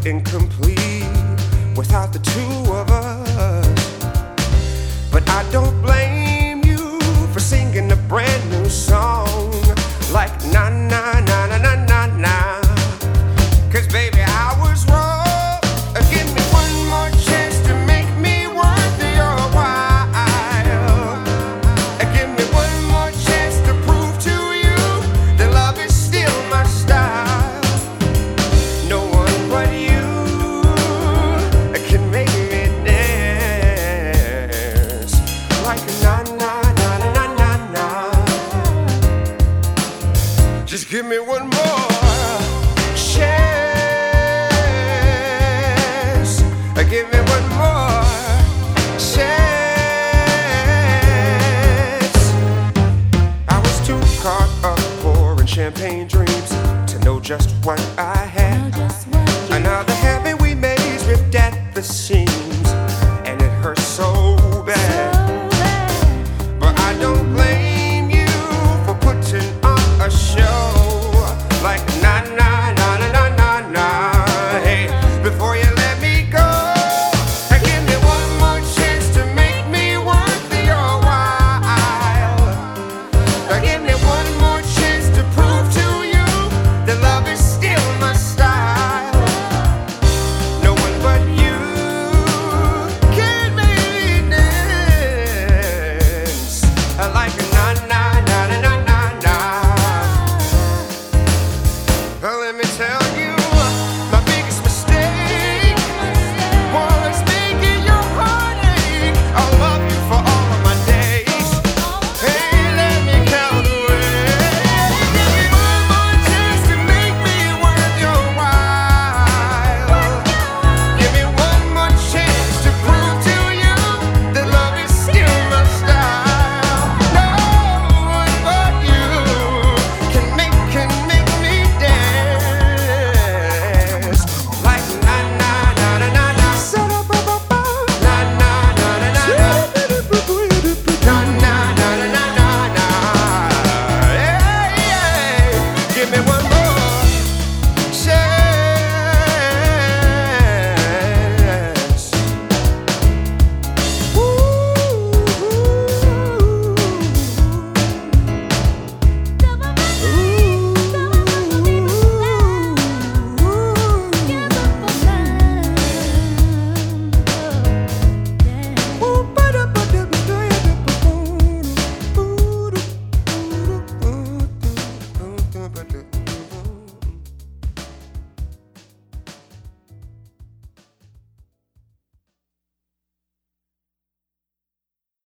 incomplete without the two of us. But I don't blame you for singing a brand new song like na na na na na na na. 'Cause baby, I was wrong. Give me one more chance to make me worth your while. Give me one more chance to prove to you that love is still my style. No one but you can make me dance like a na na na na na na. Just give me one more chance. Give me one more chance. I was too caught up pouring champagne dreams to know just what I had. And now the habit we made is ripped at the seams.